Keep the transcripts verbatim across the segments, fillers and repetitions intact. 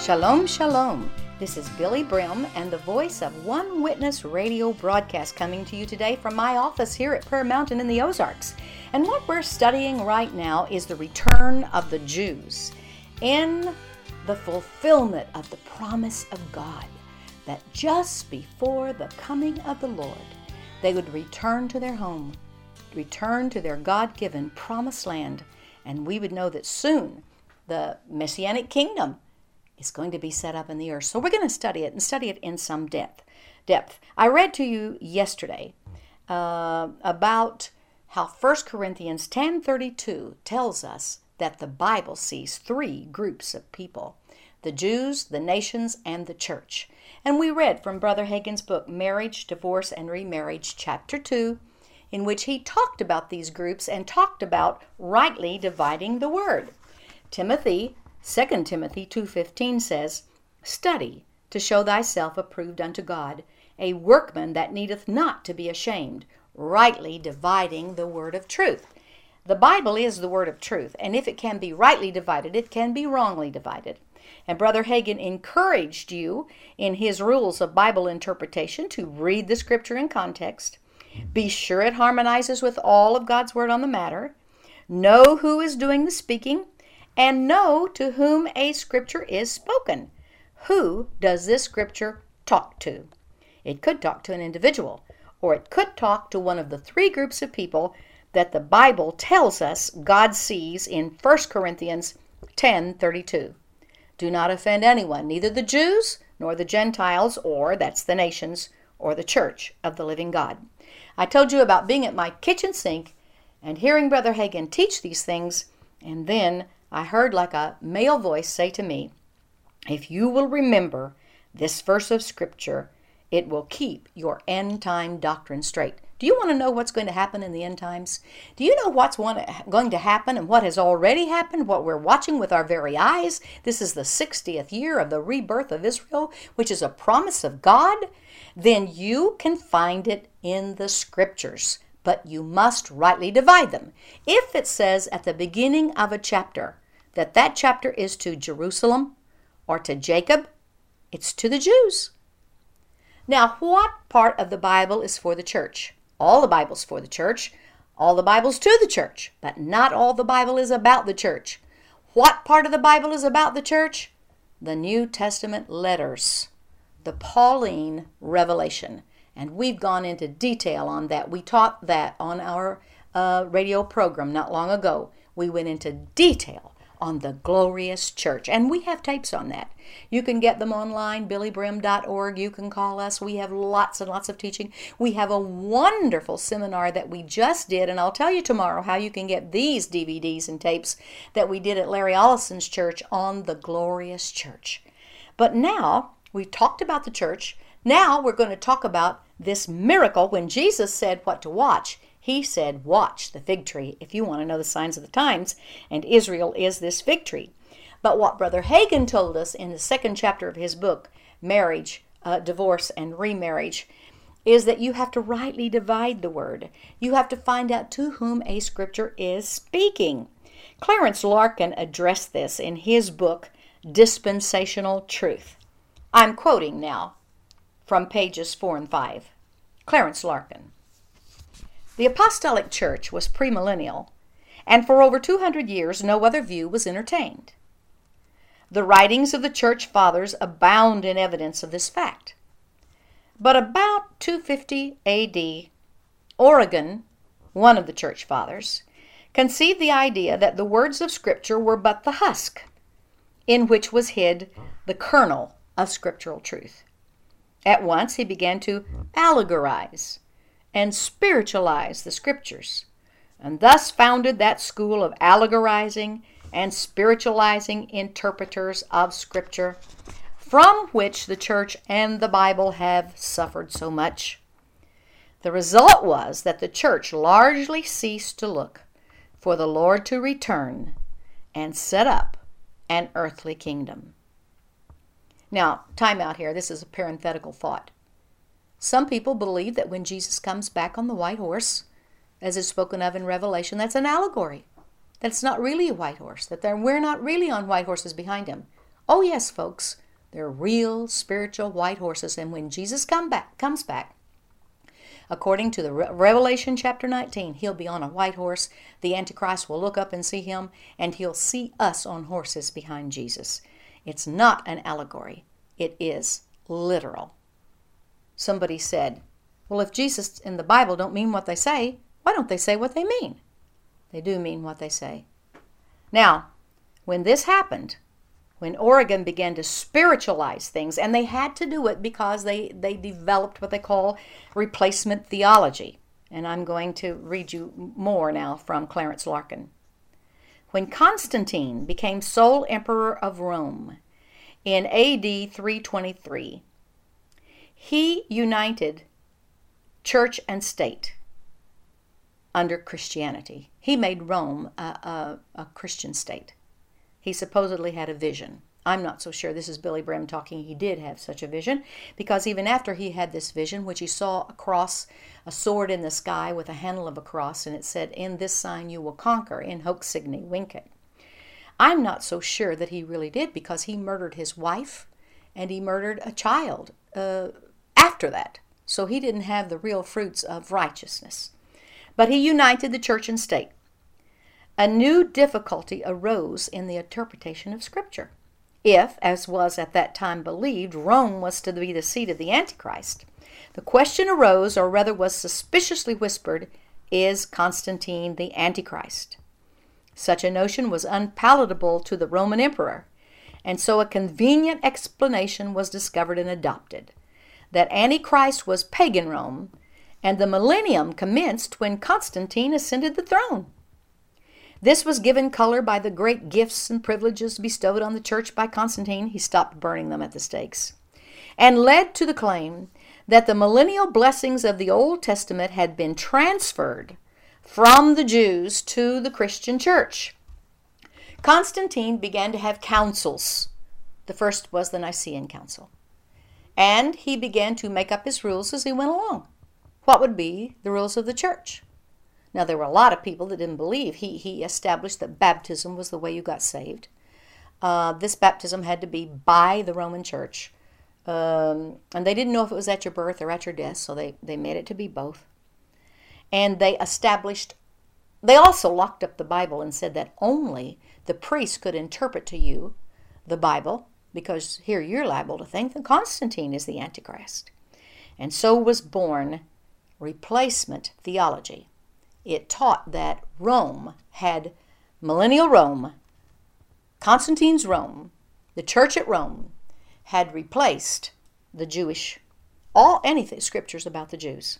Shalom, shalom. This is Billy Brim and the voice of One Witness radio broadcast coming to you today from my office here at Prayer Mountain in the Ozarks. And what we're studying right now is the return of the Jews in the fulfillment of the promise of God that just before the coming of the Lord, they would return to their home, return to their God-given promised land, and we would know that soon the Messianic kingdom is going to be set up in the earth. So we're going to study it and study it in some depth. Depth. I read to you yesterday uh, about how First Corinthians ten thirty-two tells us that the Bible sees three groups of people: the Jews, the nations, and the church. And we read from Brother Hagin's book, Marriage, Divorce, and Remarriage, chapter two, in which he talked about these groups and talked about rightly dividing the word. Timothy, Second Timothy two fifteen says, "Study to show thyself approved unto God, a workman that needeth not to be ashamed, rightly dividing the word of truth." The Bible is the word of truth, and if it can be rightly divided, it can be wrongly divided. And Brother Hagin encouraged you in his rules of Bible interpretation to read the scripture in context, be sure it harmonizes with all of God's word on the matter, know who is doing the speaking, and know to whom a scripture is spoken. Who does this scripture talk to? It could talk to an individual, or it could talk to one of the three groups of people that the Bible tells us God sees in First Corinthians ten thirty-two. Do not offend anyone, neither the Jews nor the Gentiles, or that's the nations, or the church of the living God. I told you about being at my kitchen sink and hearing Brother Hagin teach these things, and then I heard like a male voice say to me, if you will remember this verse of scripture, it will keep your end time doctrine straight. Do you want to know what's going to happen in the end times? Do you know what's going to happen and what has already happened, what we're watching with our very eyes? This is the sixtieth year of the rebirth of Israel, which is a promise of God. Then you can find it in the scriptures, but you must rightly divide them. If it says at the beginning of a chapter that that chapter is to Jerusalem or to Jacob, it's to the Jews. Now, what part of the Bible is for the church? All the Bible's for the church. All the Bible's to the church, but not all the Bible is about the church. What part of the Bible is about the church? The New Testament letters, the Pauline revelation. And we've gone into detail on that. We taught that on our uh, radio program not long ago. We went into detail on the glorious church, and we have tapes on that. You can get them online, billy brim dot org. You can call us. We have lots and lots of teaching. We have a wonderful seminar that we just did, and I'll tell you tomorrow how you can get these D V Ds and tapes that we did at Larry Ollison's church on the glorious church. But now, we've talked about the church. Now we're going to talk about this miracle. When Jesus said what to watch, he said, watch the fig tree if you want to know the signs of the times, and Israel is this fig tree. But what Brother Hagin told us in the second chapter of his book, Marriage, uh, Divorce, and Remarriage, is that you have to rightly divide the word. You have to find out to whom a scripture is speaking. Clarence Larkin addressed this in his book, Dispensational Truth. I'm quoting now from pages four and five. Clarence Larkin. The Apostolic Church was premillennial, and for over two hundred years no other view was entertained. The writings of the Church Fathers abound in evidence of this fact. But about two fifty A D, Origen, one of the Church Fathers, conceived the idea that the words of Scripture were but the husk, in which was hid the kernel of scriptural truth. At once he began to allegorize and spiritualize the scriptures, and thus founded that school of allegorizing and spiritualizing interpreters of scripture, from which the church and the Bible have suffered so much. The result was that the church largely ceased to look for the Lord to return and set up an earthly kingdom. Now, time out here. This is a parenthetical thought. Some people believe that when Jesus comes back on the white horse, as is spoken of in Revelation, that's an allegory. That's not really a white horse, that we're not really on white horses behind him. Oh yes, folks, they're real spiritual white horses, and when Jesus come back, comes back, according to the Re- Revelation chapter nineteen, he'll be on a white horse. The Antichrist will look up and see him, and he'll see us on horses behind Jesus. It's not an allegory. It is literal. Somebody said, well, if Jesus and the Bible don't mean what they say, why don't they say what they mean? They do mean what they say. Now, when this happened, when Oregon began to spiritualize things, and they had to do it because they, they developed what they call replacement theology. And I'm going to read you more now from Clarence Larkin. When Constantine became sole emperor of Rome in A D three twenty-three, he united church and state under Christianity. He made Rome a, a, a Christian state. He supposedly had a vision. I'm not so sure. This is Billy Brim talking. He did have such a vision, because even after he had this vision, which he saw a cross, a sword in the sky with a handle of a cross, and it said, in this sign you will conquer, in hoc signi vincit. I'm not so sure that he really did, because he murdered his wife and he murdered a child uh, after that. So he didn't have the real fruits of righteousness. But he united the church and state. A new difficulty arose in the interpretation of Scripture. If, as was at that time believed, Rome was to be the seat of the Antichrist, the question arose, or rather was suspiciously whispered, is Constantine the Antichrist? Such a notion was unpalatable to the Roman emperor, and so a convenient explanation was discovered and adopted, that Antichrist was pagan Rome, and the millennium commenced when Constantine ascended the throne. This was given color by the great gifts and privileges bestowed on the church by Constantine. He stopped burning them at the stakes, and led to the claim that the millennial blessings of the Old Testament had been transferred from the Jews to the Christian church. Constantine began to have councils. The first was the Nicene Council. And he began to make up his rules as he went along. What would be the rules of the church? Now, there were a lot of people that didn't believe. He, he established that baptism was the way you got saved. Uh, this baptism had to be by the Roman Church. Um, and they didn't know if it was at your birth or at your death, so they, they made it to be both. And they established, they also locked up the Bible and said that only the priest could interpret to you the Bible, because here you're liable to think that Constantine is the Antichrist. And so was born replacement theology. It taught that Rome had, millennial Rome, Constantine's Rome, the church at Rome, had replaced the Jewish, all anything, scriptures about the Jews.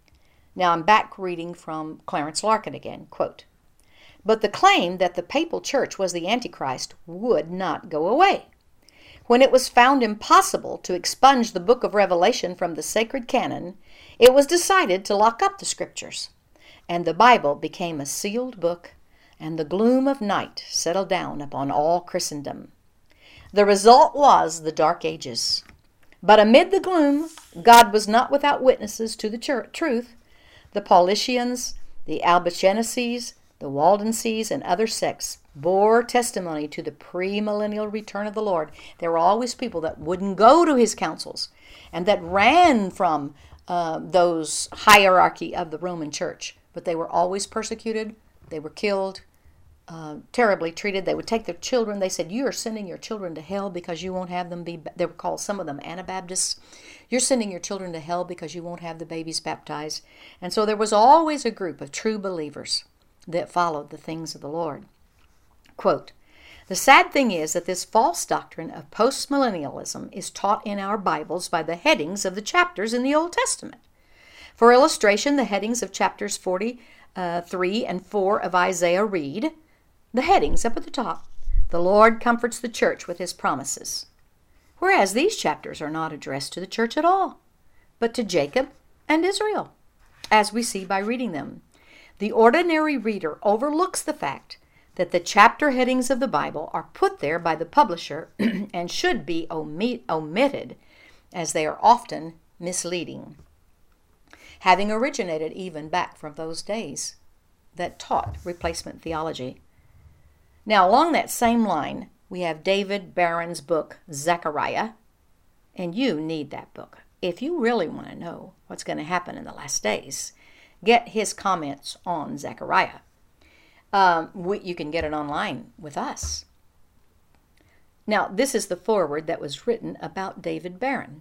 Now I'm back reading from Clarence Larkin again, quote, but the claim that the papal church was the Antichrist would not go away. When it was found impossible to expunge the book of Revelation from the sacred canon, it was decided to lock up the scriptures, and the Bible became a sealed book, and the gloom of night settled down upon all Christendom. The result was the Dark Ages. But amid the gloom, God was not without witnesses to the tr- truth. The Paulicians, the Albigenses, the Waldenses, and other sects bore testimony to the premillennial return of the Lord. There were always people that wouldn't go to his councils and that ran from uh, those hierarchy of the Roman Church. But they were always persecuted. They were killed, uh, terribly treated. They would take their children. They said, you are sending your children to hell because you won't have them be, they were called, some of them, Anabaptists. You're sending your children to hell because you won't have the babies baptized. And so there was always a group of true believers that followed the things of the Lord. Quote, the sad thing is that this false doctrine of postmillennialism is taught in our Bibles by the headings of the chapters in the Old Testament. For illustration, the headings of chapters forty-three and four of Isaiah read, the headings up at the top, the Lord comforts the church with his promises. Whereas these chapters are not addressed to the church at all, but to Jacob and Israel, as we see by reading them. The ordinary reader overlooks the fact that the chapter headings of the Bible are put there by the publisher and should be omit- omitted, as they are often misleading, having originated even back from those days that taught replacement theology. Now, along that same line, we have David Barron's book, Zechariah, and you need that book. If you really want to know what's going to happen in the last days, get his comments on Zechariah. Um, we, you can get it online with us. Now, this is the foreword that was written about David Barron.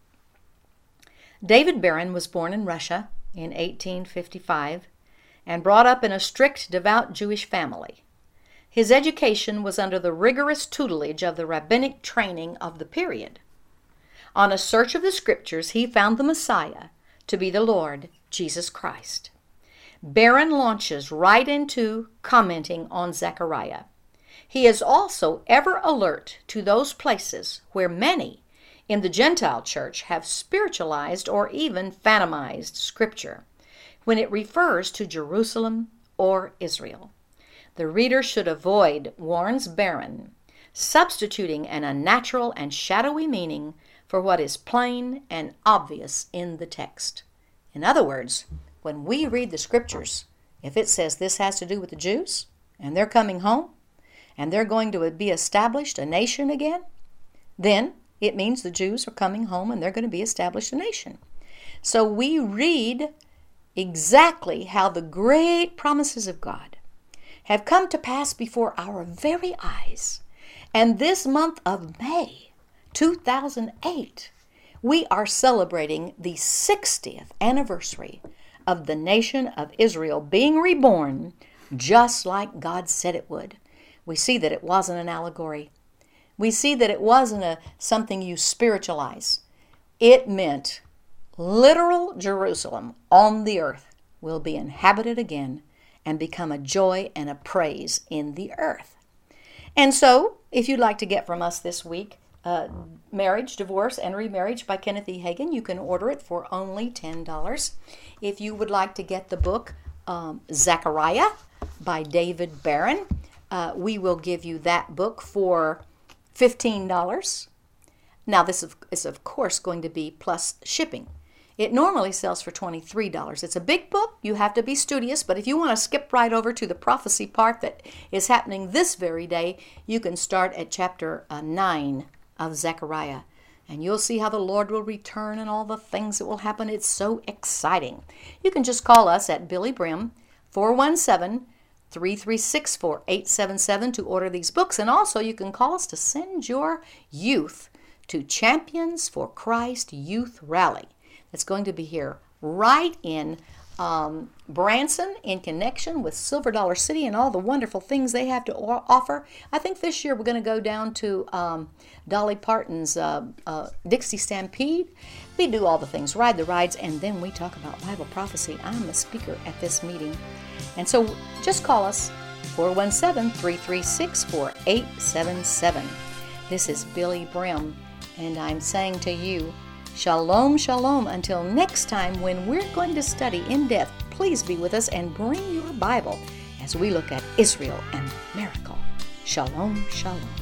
David Barron was born in Russia in eighteen fifty-five and brought up in a strict, devout Jewish family. His education was under the rigorous tutelage of the rabbinic training of the period. On a search of the scriptures, he found the Messiah to be the Lord Jesus Christ. Barron launches right into commenting on Zechariah. He is also ever alert to those places where many in the Gentile church have spiritualized or even phantomized Scripture when it refers to Jerusalem or Israel. The reader should avoid, warns Barron, substituting an unnatural and shadowy meaning for what is plain and obvious in the text. In other words, when we read the Scriptures, if it says this has to do with the Jews, and they're coming home, and they're going to be established a nation again, then it means the Jews are coming home and they're going to be established a nation. So we read exactly how the great promises of God have come to pass before our very eyes. And this month of May two thousand eight, we are celebrating the sixtieth anniversary of the nation of Israel being reborn just like God said it would. We see that it wasn't an allegory. We see that it wasn't a something you spiritualize. It meant literal Jerusalem on the earth will be inhabited again and become a joy and a praise in the earth. And so, if you'd like to get from us this week, uh, Marriage, Divorce, and Remarriage by Kenneth E. Hagin, you can order it for only ten dollars. If you would like to get the book um, Zechariah by David Barron, uh, we will give you that book for fifteen dollars. Now, this is, of course, going to be plus shipping. It normally sells for twenty-three dollars. It's a big book. You have to be studious, but if you want to skip right over to the prophecy part that is happening this very day, you can start at chapter uh, nine of Zechariah, and you'll see how the Lord will return and all the things that will happen. It's so exciting. You can just call us at Billy Brim, four one seven, three three six, four eight seven seven to order these books, and also you can call us to send your youth to Champions for Christ Youth Rally. It's going to be here right in um, Branson in connection with Silver Dollar City and all the wonderful things they have to offer. I think this year we're going to go down to um, Dolly Parton's uh, uh, Dixie Stampede. We do all the things, ride the rides, and then we talk about Bible prophecy. I'm a speaker at this meeting. And so just call us, four one seven, three three six, four eight seven seven. This is Billy Brim, and I'm saying to you, Shalom, shalom. Until next time when we're going to study in depth, please be with us and bring your Bible as we look at Israel and miracle. Shalom, shalom.